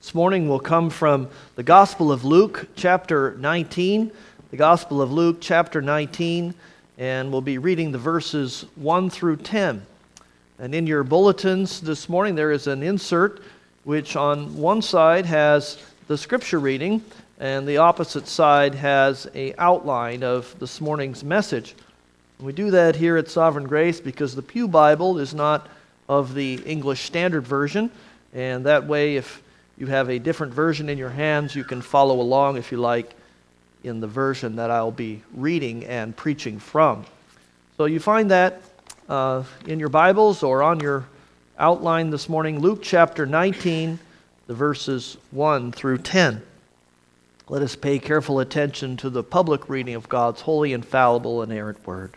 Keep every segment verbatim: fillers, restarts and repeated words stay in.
This morning will come from the Gospel of Luke, chapter nineteen. The Gospel of Luke, chapter nineteen, and we'll be reading the verses one through ten. And in your bulletins this morning, there is an insert which on one side has the scripture reading, and the opposite side has an outline of this morning's message. And we do that here at Sovereign Grace because the Pew Bible is not of the English Standard Version, and that way, if you have a different version in your hands, you can follow along, if you like, in the version that I'll be reading and preaching from. So you find that uh, in your Bibles or on your outline this morning, Luke chapter nineteen, the verses one through ten. Let us pay careful attention to the public reading of God's holy, infallible, inerrant word.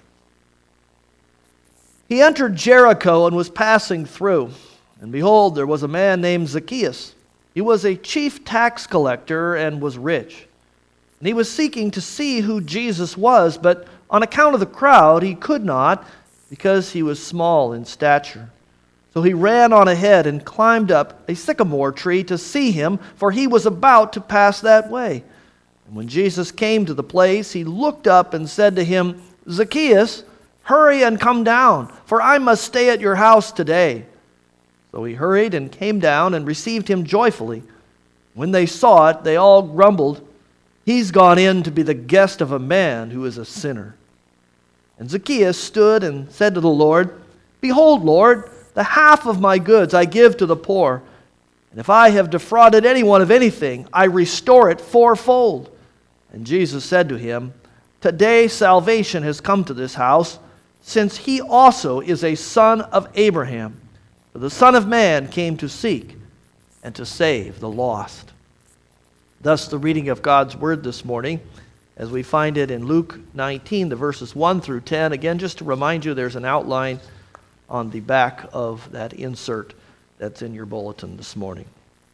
He entered Jericho and was passing through, and behold, there was a man named Zacchaeus. He was a chief tax collector and was rich. And he was seeking to see who Jesus was, but on account of the crowd, he could not, because he was small in stature. So he ran on ahead and climbed up a sycamore tree to see him, for he was about to pass that way. And when Jesus came to the place, he looked up and said to him, "Zacchaeus, hurry and come down, for I must stay at your house today." So he hurried and came down and received him joyfully. When they saw it, they all grumbled, "He's gone in to be the guest of a man who is a sinner." And Zacchaeus stood and said to the Lord, "Behold, Lord, the half of my goods I give to the poor, and if I have defrauded anyone of anything, I restore it fourfold." And Jesus said to him, "Today salvation has come to this house, since he also is a son of Abraham. For the Son of Man came to seek and to save the lost." Thus the reading of God's Word this morning, as we find it in Luke nineteen, the verses one through ten. Again, just to remind you, there's an outline on the back of that insert that's in your bulletin this morning.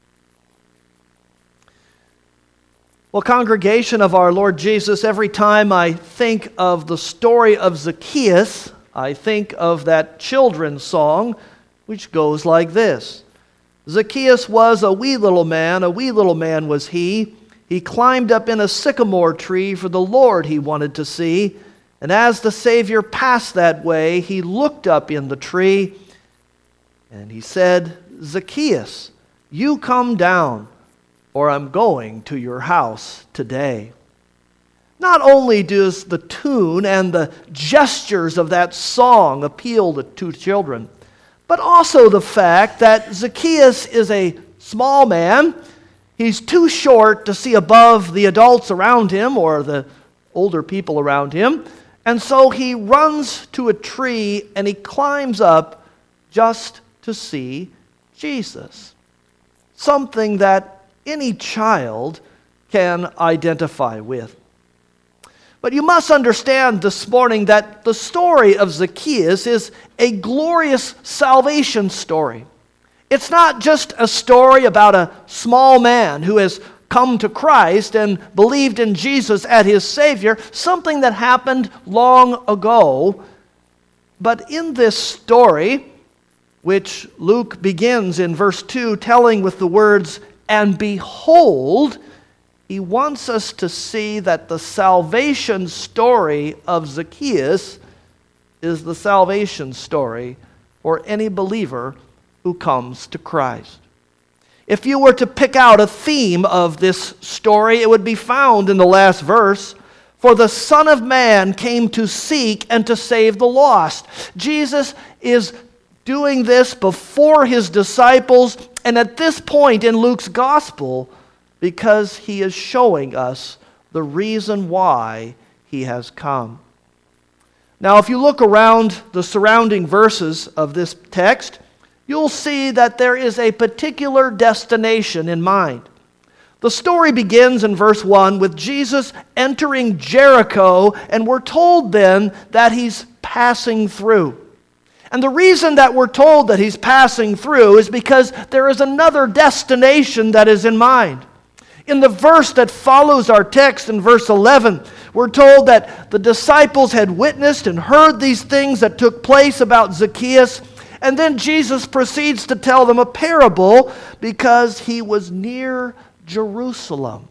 Well, congregation of our Lord Jesus, every time I think of the story of Zacchaeus, I think of that children's song, which goes like this. Zacchaeus was a wee little man, a wee little man was he. He climbed up in a sycamore tree for the Lord he wanted to see. And as the Savior passed that way, he looked up in the tree and he said, "Zacchaeus, you come down, or I'm going to your house today." Not only does the tune and the gestures of that song appeal to children, but also the fact that Zacchaeus is a small man. He's too short to see above the adults around him or the older people around him. And so he runs to a tree and he climbs up just to see Jesus. Something that any child can identify with. But you must understand this morning that the story of Zacchaeus is a glorious salvation story. It's not just a story about a small man who has come to Christ and believed in Jesus as his Savior, something that happened long ago. But in this story, which Luke begins in verse two, telling with the words, "And behold," he wants us to see that the salvation story of Zacchaeus is the salvation story for any believer who comes to Christ. If you were to pick out a theme of this story, it would be found in the last verse. For the Son of Man came to seek and to save the lost. Jesus is doing this before his disciples, and at this point in Luke's gospel, because he is showing us the reason why he has come. Now, if you look around the surrounding verses of this text, you'll see that there is a particular destination in mind. The story begins in verse one with Jesus entering Jericho, and we're told then that he's passing through. And the reason that we're told that he's passing through is because there is another destination that is in mind. In the verse that follows our text in verse eleven, we're told that the disciples had witnessed and heard these things that took place about Zacchaeus, And then Jesus proceeds to tell them a parable because he was near Jerusalem.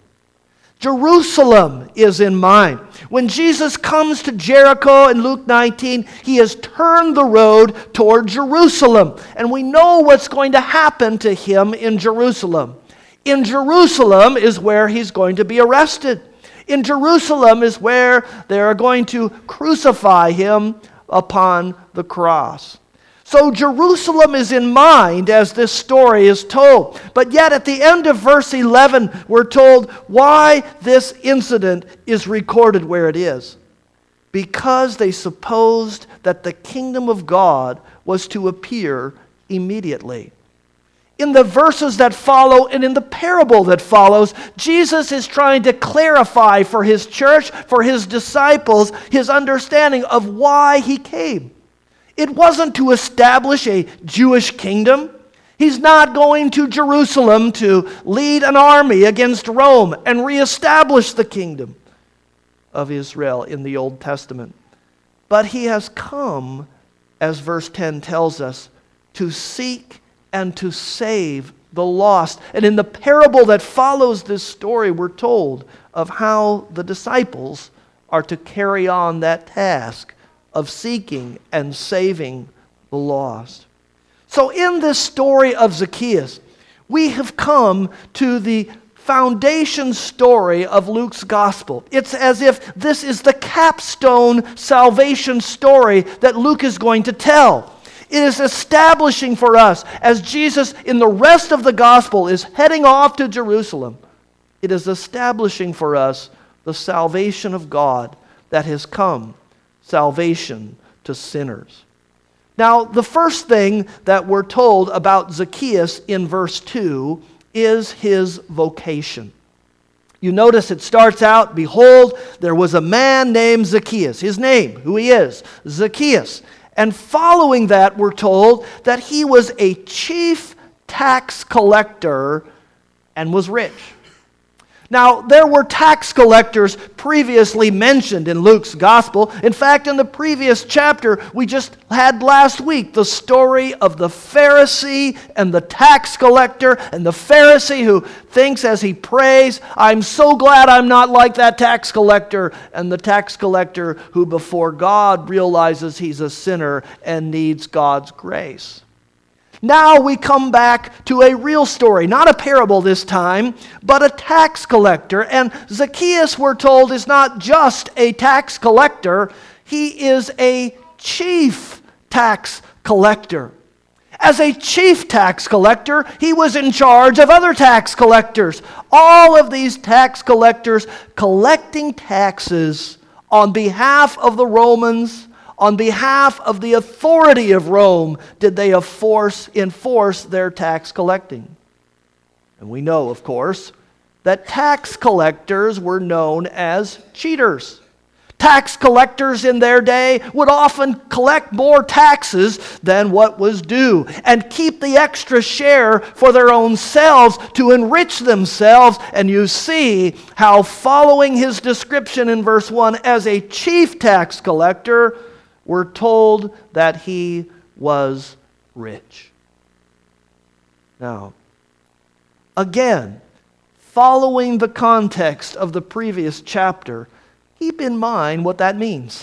Jerusalem is in mind. When Jesus comes to Jericho in Luke nineteen, he has turned the road toward Jerusalem. And we know what's going to happen to him in Jerusalem. In Jerusalem is where he's going to be arrested. In Jerusalem is where they are going to crucify him upon the cross. So Jerusalem is in mind as this story is told. But yet at the end of verse eleven, we're told why this incident is recorded where it is. Because they supposed that the kingdom of God was to appear immediately. In the verses that follow and in the parable that follows, Jesus is trying to clarify for his church, for his disciples, his understanding of why he came. It wasn't to establish a Jewish kingdom. He's not going to Jerusalem to lead an army against Rome and reestablish the kingdom of Israel in the Old Testament. But he has come, as verse ten tells us, to seek and to save the lost. And in the parable that follows this story, we're told of how the disciples are to carry on that task of seeking and saving the lost. So in this story of Zacchaeus, we have come to the foundation story of Luke's gospel. It's as if this is the capstone salvation story that Luke is going to tell. It is establishing for us, as Jesus in the rest of the gospel is heading off to Jerusalem, it is establishing for us the salvation of God that has come, salvation to sinners. Now, the first thing that we're told about Zacchaeus in verse two is his vocation. You notice it starts out, behold, there was a man named Zacchaeus. His name, who he is, Zacchaeus. And following that, we're told that he was a chief tax collector and was rich. Now, there were tax collectors previously mentioned in Luke's gospel. In fact, in the previous chapter, we just had last week the story of the Pharisee and the tax collector, and the Pharisee who thinks as he prays, I'm so glad I'm not like that tax collector, and the tax collector who before God realizes he's a sinner and needs God's grace. Now we come back to a real story, not a parable this time, but a tax collector. And Zacchaeus, we're told, is not just a tax collector, he is a chief tax collector. As a chief tax collector, he was in charge of other tax collectors. All of these tax collectors collecting taxes on behalf of the Romans. On behalf of the authority of Rome, did they enforce, enforce their tax collecting. And we know, of course, that tax collectors were known as cheaters. Tax collectors in their day would often collect more taxes than what was due and keep the extra share for their own selves to enrich themselves. And you see how, following his description in verse one as a chief tax collector, we're told that he was rich. Now, again, following the context of the previous chapter, keep in mind what that means.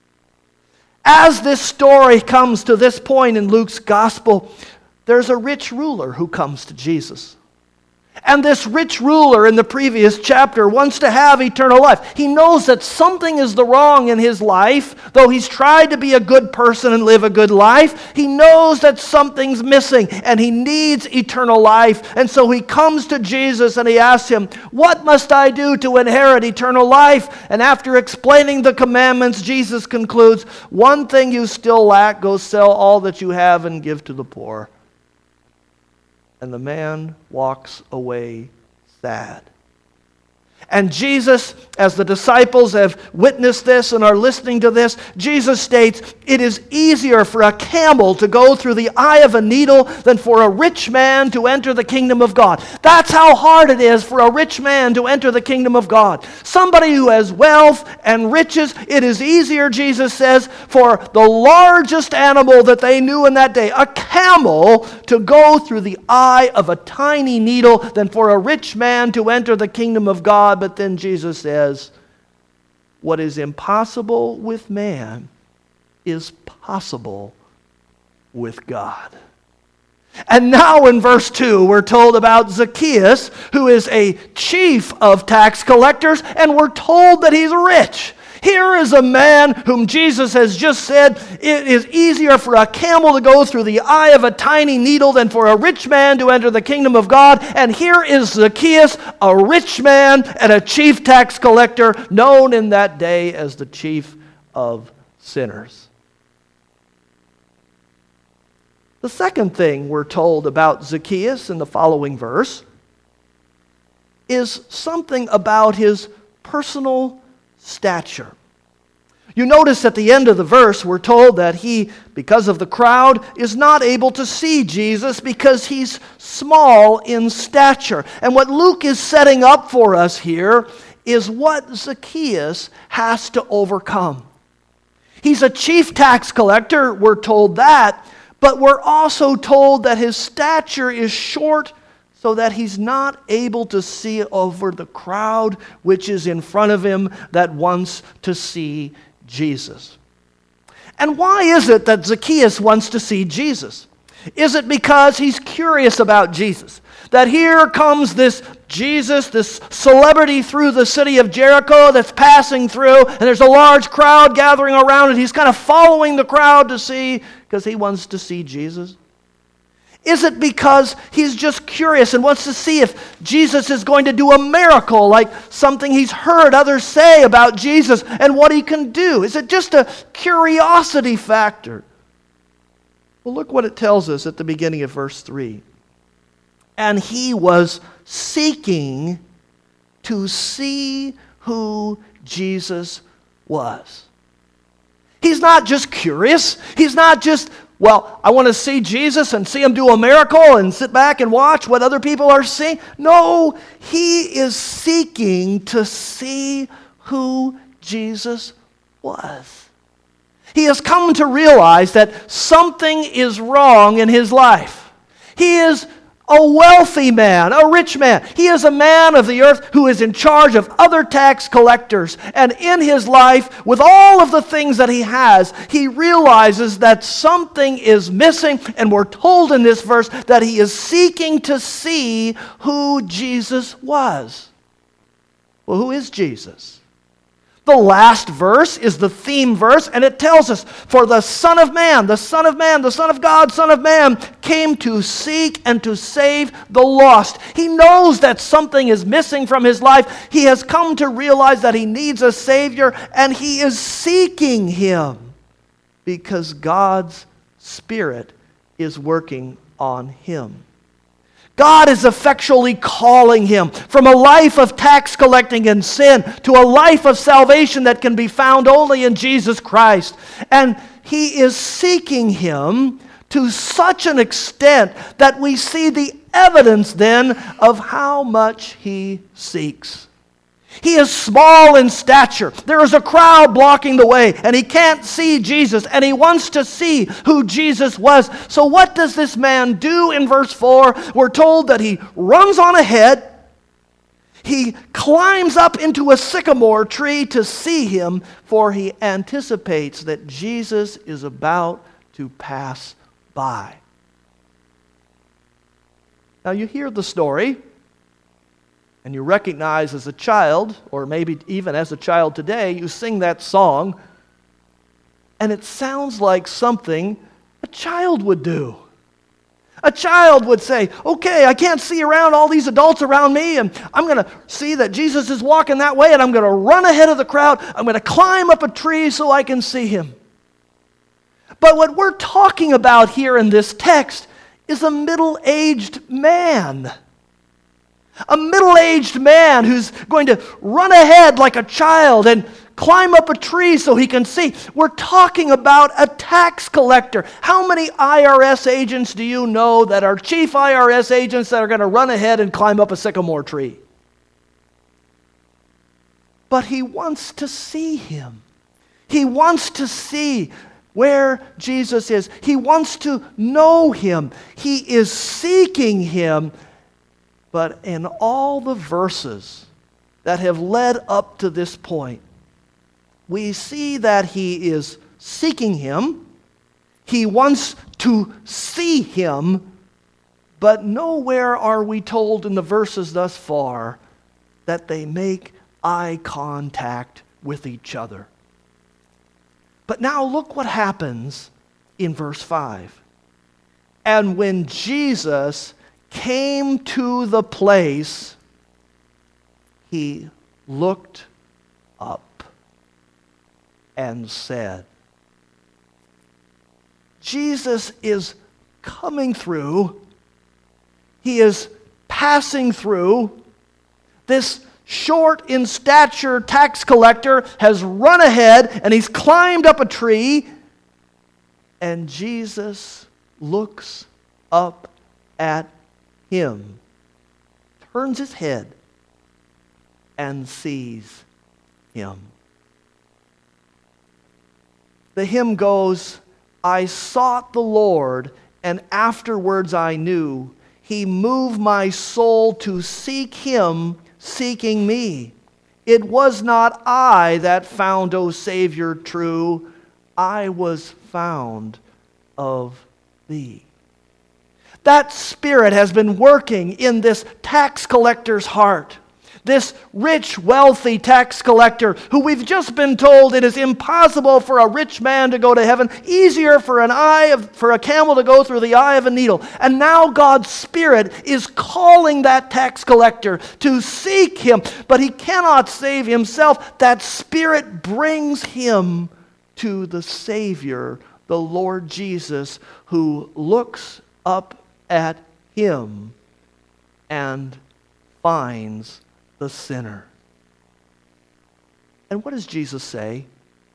As this story comes to this point in Luke's gospel, there's a rich ruler who comes to Jesus. And this rich ruler in the previous chapter wants to have eternal life. He knows that something is the wrong in his life. Though he's tried to be a good person and live a good life, he knows that something's missing and he needs eternal life. And so he comes to Jesus and he asks him, what must I do to inherit eternal life? And after explaining the commandments, Jesus concludes, one thing you still lack, go sell all that you have and give to the poor. And the man walks away sad. And Jesus, as the disciples have witnessed this and are listening to this, Jesus states, it is easier for a camel to go through the eye of a needle than for a rich man to enter the kingdom of God. That's how hard it is for a rich man to enter the kingdom of God. Somebody who has wealth and riches, it is easier, Jesus says, for the largest animal that they knew in that day, a camel, to go through the eye of a tiny needle than for a rich man to enter the kingdom of God. But then Jesus says, what is impossible with man is possible with God. And now in verse two, we're told about Zacchaeus, who is a chief of tax collectors, and we're told that he's rich. Here is a man whom Jesus has just said it is easier for a camel to go through the eye of a tiny needle than for a rich man to enter the kingdom of God. And here is Zacchaeus, a rich man and a chief tax collector, known in that day as the chief of sinners. The second thing we're told about Zacchaeus in the following verse is something about his personal stature. You notice at the end of the verse, we're told that he, because of the crowd, is not able to see Jesus because he's small in stature. And what Luke is setting up for us here is what Zacchaeus has to overcome. He's a chief tax collector, we're told that, but we're also told that his stature is short so that he's not able to see over the crowd which is in front of him that wants to see Jesus. And why is it that Zacchaeus wants to see Jesus? Is it because he's curious about Jesus? That here comes this Jesus, this celebrity through the city of Jericho that's passing through, and there's a large crowd gathering around it. He's kind of following the crowd to see, because he wants to see Jesus. Is it because he's just curious and wants to see if Jesus is going to do a miracle, like something he's heard others say about Jesus and what he can do? Is it just a curiosity factor? Well, look what it tells us at the beginning of verse three. And he was seeking to see who Jesus was. He's not just curious. He's not just, well, I want to see Jesus and see him do a miracle and sit back and watch what other people are seeing. No, he is seeking to see who Jesus was. He has come to realize that something is wrong in his life. He is a wealthy man, a rich man. He is a man of the earth who is in charge of other tax collectors. And in his life, with all of the things that he has, he realizes that something is missing. And we're told in this verse that he is seeking to see who Jesus was. Well, who is Jesus? The last verse is the theme verse, and it tells us, for the Son of Man, the Son of Man, the Son of God, Son of Man, came to seek and to save the lost. He knows that something is missing from his life. He has come to realize that he needs a Savior, and he is seeking him because God's Spirit is working on him. God is effectually calling him from a life of tax collecting and sin to a life of salvation that can be found only in Jesus Christ. And he is seeking him to such an extent that we see the evidence then of how much he seeks. He is small in stature. There is a crowd blocking the way, and he can't see Jesus, and he wants to see who Jesus was. So what does this man do in verse four? We're told that he runs on ahead. He climbs up into a sycamore tree to see him, for he anticipates that Jesus is about to pass by. Now you hear the story, and you recognize as a child, or maybe even as a child today, you sing that song, and it sounds like something a child would do. A child would say, okay, I can't see around all these adults around me, and I'm going to see that Jesus is walking that way, and I'm going to run ahead of the crowd. I'm going to climb up a tree so I can see him. But what we're talking about here in this text is a middle-aged man. A middle-aged man who's going to run ahead like a child and climb up a tree so he can see. We're talking about a tax collector. How many I R S agents do you know that are chief I R S agents that are going to run ahead and climb up a sycamore tree? But he wants to see him. He wants to see where Jesus is. He wants to know him. He is seeking him. But in all the verses that have led up to this point, we see that he is seeking him. He wants to see him. But nowhere are we told in the verses thus far that they make eye contact with each other. But now look what happens in verse five. And when Jesus came to the place, he looked up and said. Jesus is coming through. He is passing through. This short in stature tax collector has run ahead and he's climbed up a tree, and Jesus looks up at him, turns his head, and sees him. The hymn goes, I sought the Lord, and afterwards I knew he moved my soul to seek him, seeking me. It was not I that found, O Savior, true. I was found of thee. That Spirit has been working in this tax collector's heart. This rich, wealthy tax collector who we've just been told it is impossible for a rich man to go to heaven, easier for an eye of, for a camel to go through the eye of a needle. And now God's Spirit is calling that tax collector to seek him, but he cannot save himself. That Spirit brings him to the Savior, the Lord Jesus, who looks up at him and finds the sinner. And what does Jesus say?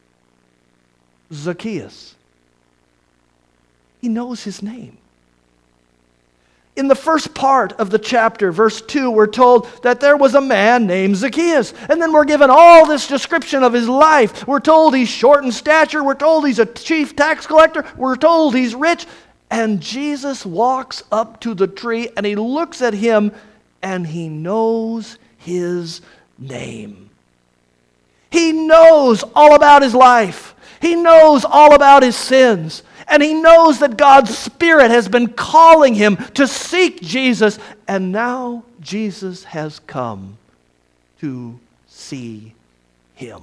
Zacchaeus. He knows his name. In the first part of the chapter, verse two, we're told that there was a man named Zacchaeus. And then we're given all this description of his life. We're told he's short in stature. We're told he's a chief tax collector. We're told he's rich. And Jesus walks up to the tree and he looks at him and he knows his name. He knows all about his life. He knows all about his sins. And he knows that God's Spirit has been calling him to seek Jesus. And now Jesus has come to see him.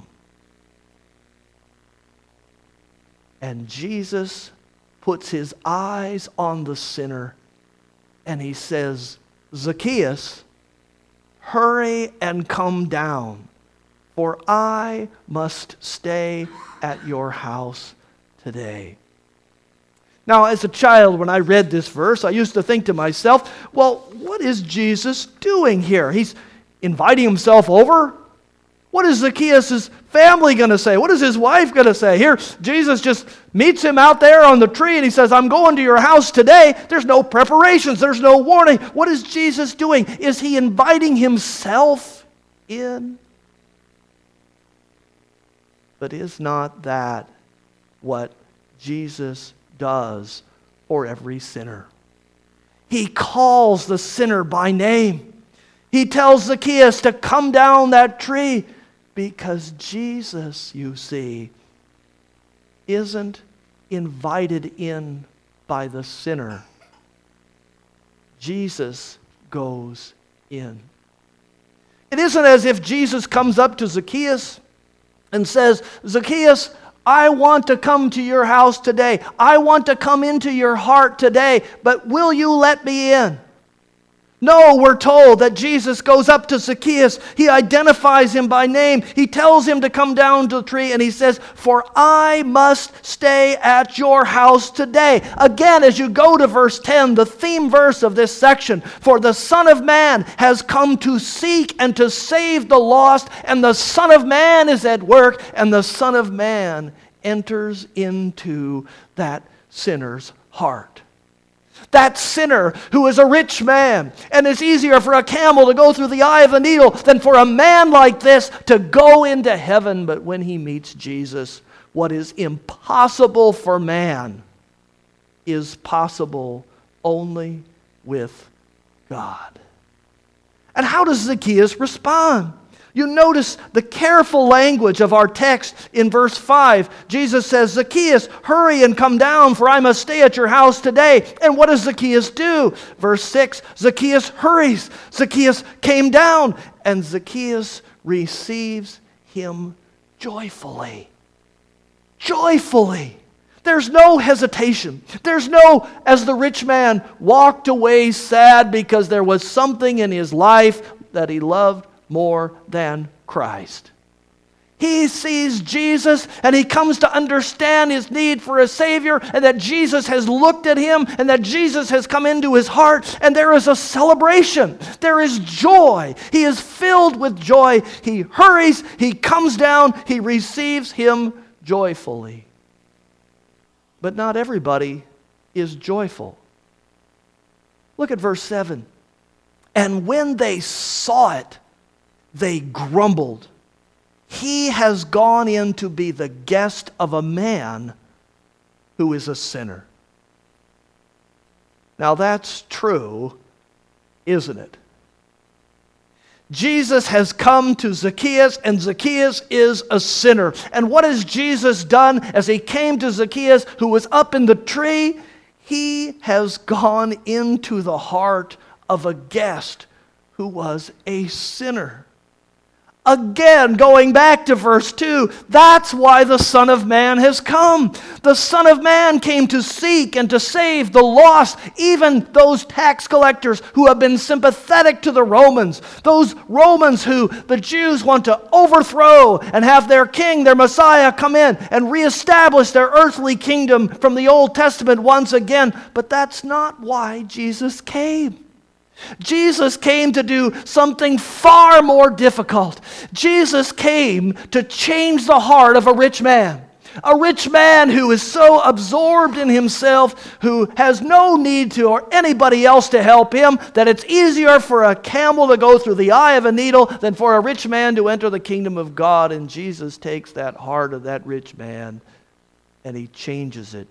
And Jesus puts his eyes on the sinner and he says, Zacchaeus, hurry and come down, for I must stay at your house today. Now, as a child, when I read this verse, I used to think to myself, well, what is Jesus doing here? He's inviting himself over? What is Zacchaeus' family going to say? What is his wife going to say? Here, Jesus just meets him out there on the tree and he says, I'm going to your house today. There's no preparations. There's no warning. What is Jesus doing? Is he inviting himself in? But is not that what Jesus does for every sinner? He calls the sinner by name. He tells Zacchaeus to come down that tree. Because Jesus, you see, isn't invited in by the sinner. Jesus goes in. It isn't as if Jesus comes up to Zacchaeus and says, Zacchaeus, I want to come to your house today. I want to come into your heart today, but will you let me in? No, we're told that Jesus goes up to Zacchaeus. He identifies him by name. He tells him to come down to the tree, and he says, "For I must stay at your house today." Again, as you go to verse ten, the theme verse of this section, "For the Son of Man has come to seek and to save the lost, and the Son of Man is at work, and the Son of Man enters into that sinner's heart." That sinner who is a rich man, and it's easier for a camel to go through the eye of a needle than for a man like this to go into heaven. But when he meets Jesus, what is impossible for man is possible only with God. And how does Zacchaeus respond? You notice the careful language of our text in verse five. Jesus says, "Zacchaeus, hurry and come down, for I must stay at your house today." And what does Zacchaeus do? Verse six, Zacchaeus hurries. Zacchaeus came down, and Zacchaeus receives him joyfully. Joyfully. There's no hesitation. There's no, as the rich man walked away sad because there was something in his life that he loved more than Christ. He sees Jesus, and he comes to understand his need for a Savior, and that Jesus has looked at him, and that Jesus has come into his heart, and there is a celebration. There is joy. He is filled with joy. He hurries, he comes down, he receives him joyfully. But not everybody is joyful. Look at verse seven. "And when they saw it, they grumbled. He has gone in to be the guest of a man who is a sinner." Now that's true, isn't it? Jesus has come to Zacchaeus, and Zacchaeus is a sinner. And what has Jesus done as he came to Zacchaeus, who was up in the tree? He has gone into the heart of a guest who was a sinner. Again, going back to verse two, that's why the Son of Man has come. The Son of Man came to seek and to save the lost, even those tax collectors who have been sympathetic to the Romans. Those Romans who the Jews want to overthrow and have their king, their Messiah, come in and reestablish their earthly kingdom from the Old Testament once again. But that's not why Jesus came. Jesus came to do something far more difficult. Jesus came to change the heart of a rich man. A rich man who is so absorbed in himself, who has no need to or anybody else to help him, that it's easier for a camel to go through the eye of a needle than for a rich man to enter the kingdom of God. And Jesus takes that heart of that rich man and he changes it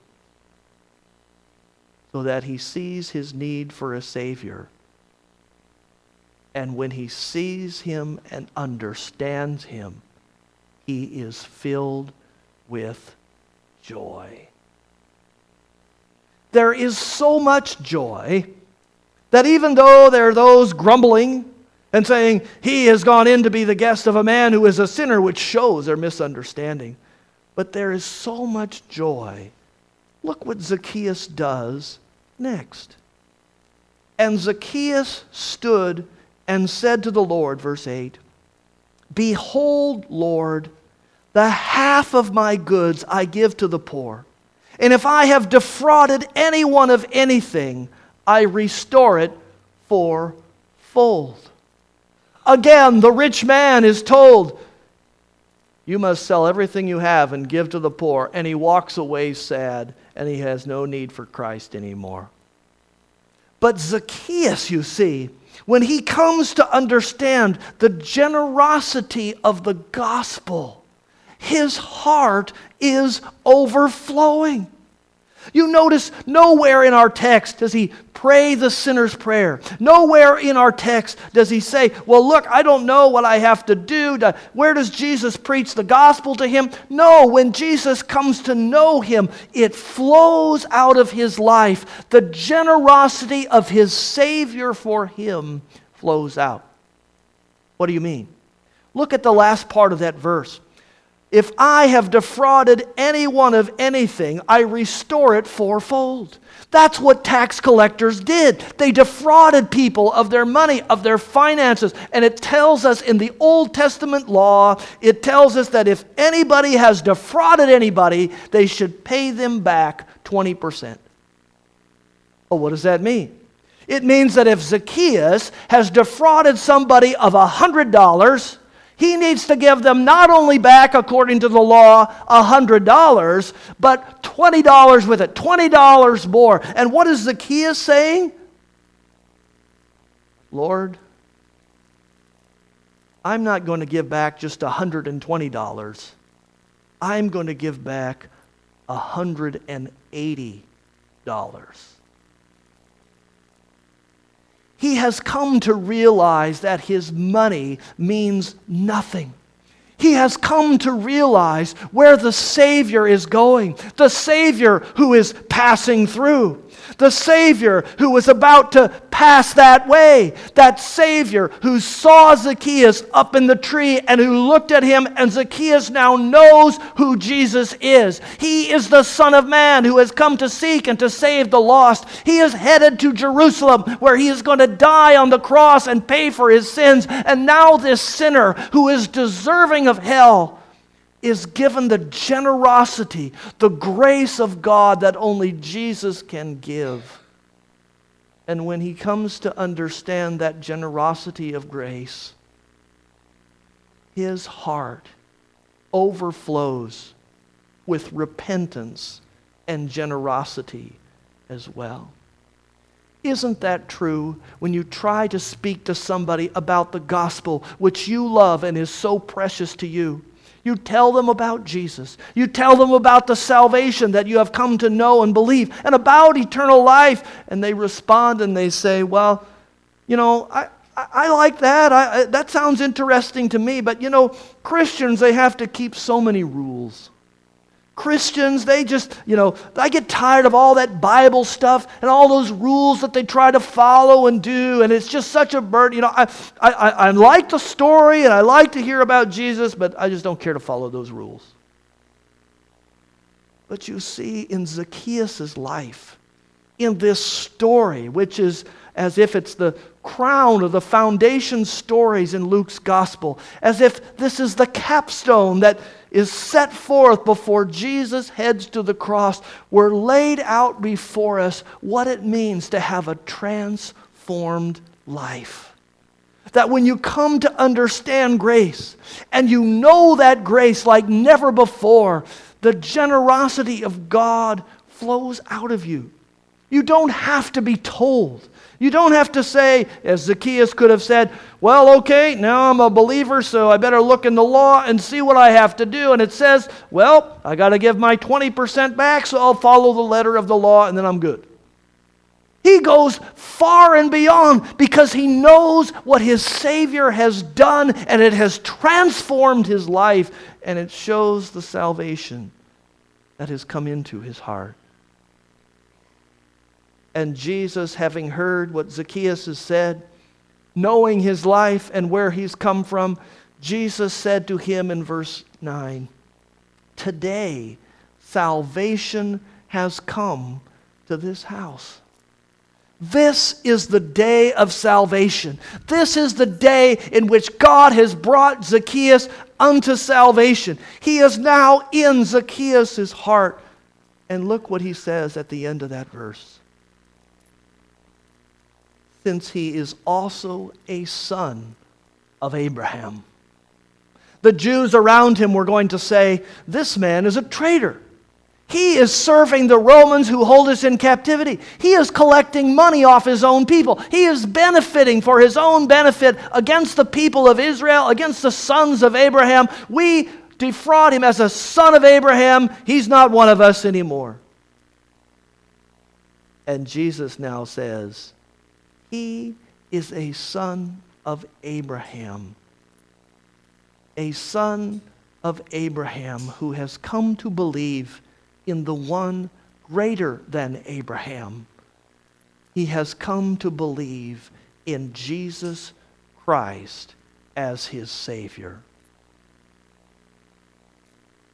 so that he sees his need for a Savior. And when he sees him and understands him, he is filled with joy. There is so much joy that even though there are those grumbling and saying, "He has gone in to be the guest of a man who is a sinner," which shows their misunderstanding, but there is so much joy. Look what Zacchaeus does next. "And Zacchaeus stood and said to the Lord," verse eight, "Behold, Lord, the half of my goods I give to the poor. And if I have defrauded anyone of anything, I restore it fourfold." Again, the rich man is told, "You must sell everything you have and give to the poor." And he walks away sad, and he has no need for Christ anymore. But Zacchaeus, you see, when he comes to understand the generosity of the gospel, his heart is overflowing. You notice nowhere in our text does he pray the sinner's prayer. Nowhere in our text does he say, "Well, look, I don't know what I have to do." To, where does Jesus preach the gospel to him? No, when Jesus comes to know him, it flows out of his life. The generosity of his Savior for him flows out. What do you mean? Look at the last part of that verse. if I have defrauded anyone of anything, I restore it fourfold. That's what tax collectors did. They defrauded people of their money, of their finances. And it tells us in the Old Testament law, it tells us that if anybody has defrauded anybody, they should pay them back twenty percent. Well, what does that mean? It means that if Zacchaeus has defrauded somebody of one hundred dollars, he needs to give them not only back, according to the law, one hundred dollars, but twenty dollars with it, twenty dollars more. And what is Zacchaeus saying? Lord, I'm not going to give back just one hundred twenty dollars. I'm going to give back one hundred eighty dollars. He has come to realize that his money means nothing. He has come to realize where the Savior is going. The Savior who is passing through. The Savior who was about to pass that way. That Savior who saw Zacchaeus up in the tree and who looked at him, and Zacchaeus now knows who Jesus is. He is the Son of Man who has come to seek and to save the lost. He is headed to Jerusalem where he is going to die on the cross and pay for his sins. And now this sinner who is deserving of hell is given the generosity, the grace of God that only Jesus can give. And when he comes to understand that generosity of grace, his heart overflows with repentance and generosity as well. Isn't that true when you try to speak to somebody about the gospel, which you love and is so precious to you? You tell them about Jesus. You tell them about the salvation that you have come to know and believe, and about eternal life. And they respond and they say, well, you know, I, I, I like that. I, I, that sounds interesting to me. But, you know, Christians, they have to keep so many rules. Christians, they just, you know, I get tired of all that Bible stuff and all those rules that they try to follow and do, and it's just such a burden. You know, I, I, I like the story and I like to hear about Jesus, but I just don't care to follow those rules. But you see, in Zacchaeus' life, in this story, which is as if it's the crown of the foundation stories in Luke's gospel, as if this is the capstone that is set forth before Jesus heads to the cross, we're laid out before us what it means to have a transformed life. That when you come to understand grace, and you know that grace like never before, the generosity of God flows out of you. You don't have to be told. You don't have to say, as Zacchaeus could have said, well, okay, now I'm a believer, so I better look in the law and see what I have to do. And it says, well, I got to give my twenty percent back, so I'll follow the letter of the law, and then I'm good. He goes far and beyond because he knows what his Savior has done, and it has transformed his life, and it shows the salvation that has come into his heart. And Jesus, having heard what Zacchaeus has said, knowing his life and where he's come from, Jesus said to him in verse nine, today salvation has come to this house. This is the day of salvation. This is the day in which God has brought Zacchaeus unto salvation. He is now in Zacchaeus' heart. And look what he says at the end of that verse. Since he is also a son of Abraham. The Jews around him were going to say, this man is a traitor. He is serving the Romans who hold us in captivity. He is collecting money off his own people. He is benefiting for his own benefit against the people of Israel, against the sons of Abraham. We defraud him as a son of Abraham. He's not one of us anymore. And Jesus now says, he is a son of Abraham. A son of Abraham who has come to believe in the one greater than Abraham. He has come to believe in Jesus Christ as his Savior.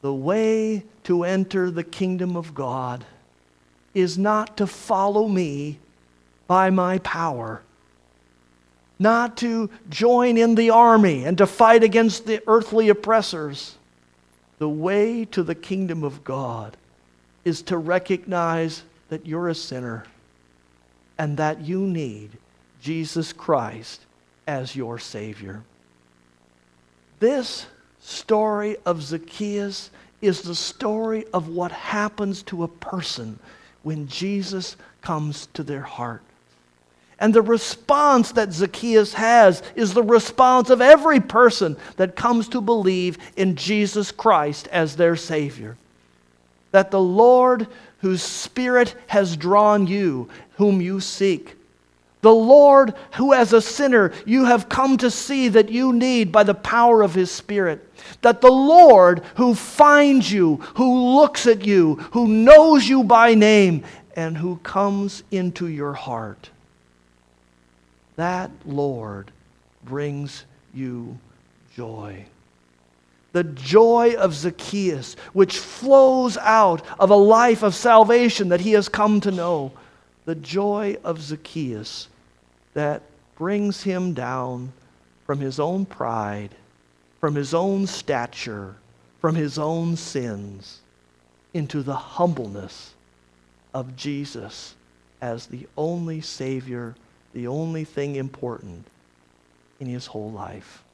The way to enter the kingdom of God is not to follow me by my power, not to join in the army and to fight against the earthly oppressors. The way to the kingdom of God is to recognize that you're a sinner and that you need Jesus Christ as your Savior. This story of Zacchaeus is the story of what happens to a person when Jesus comes to their heart. And the response that Zacchaeus has is the response of every person that comes to believe in Jesus Christ as their Savior. That the Lord, whose Spirit has drawn you, whom you seek, the Lord, who as a sinner you have come to see that you need by the power of His Spirit. That the Lord who finds you, who looks at you, who knows you by name, and who comes into your heart. That Lord brings you joy. The joy of Zacchaeus, which flows out of a life of salvation that he has come to know. The joy of Zacchaeus that brings him down from his own pride, from his own stature, from his own sins, into the humbleness of Jesus as the only Savior, the only thing important in his whole life.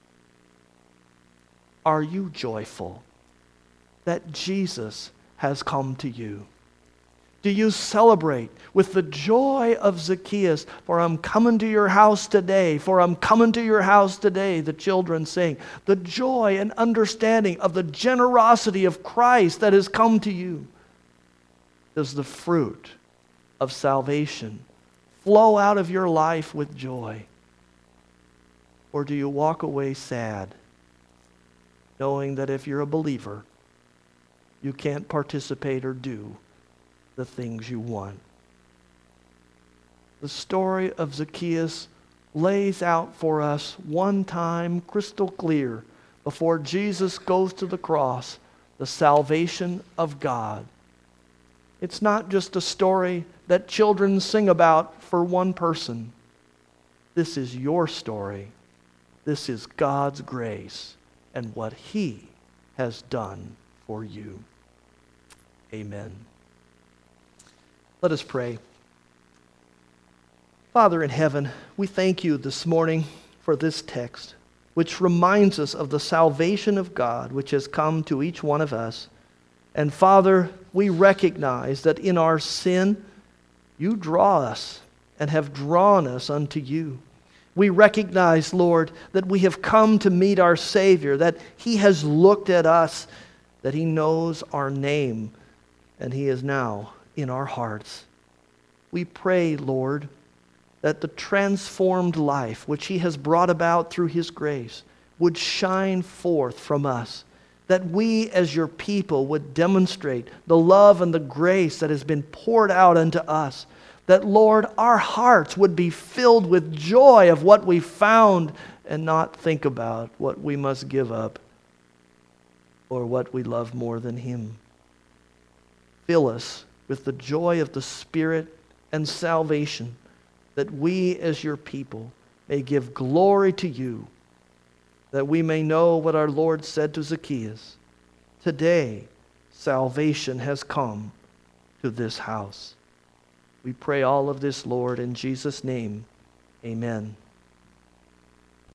Are you joyful that Jesus has come to you? Do you celebrate with the joy of Zacchaeus? For I'm coming to your house today. For I'm coming to your house today, the children sing. The joy and understanding of the generosity of Christ that has come to you. Does the fruit of salvation flow out of your life with joy? Or do you walk away sad, knowing that if you're a believer, you can't participate or do the things you want? The story of Zacchaeus lays out for us one time crystal clear before Jesus goes to the cross, the salvation of God. It's not just a story that children sing about for one person. This is your story. This is God's grace and what He has done for you. Amen. Let us pray. Father in heaven, we thank you this morning for this text, which reminds us of the salvation of God which has come to each one of us. And Father, we recognize that in our sin, you draw us and have drawn us unto you. We recognize, Lord, that we have come to meet our Savior, that He has looked at us, that He knows our name, and He is now in our hearts. We pray, Lord, that the transformed life which He has brought about through His grace would shine forth from us, that we as your people would demonstrate the love and the grace that has been poured out unto us, that, Lord, our hearts would be filled with joy of what we found and not think about what we must give up or what we love more than Him. Fill us with the joy of the Spirit and salvation, that we as your people may give glory to you, that we may know what our Lord said to Zacchaeus. Today, salvation has come to this house. We pray all of this, Lord, in Jesus' name. Amen.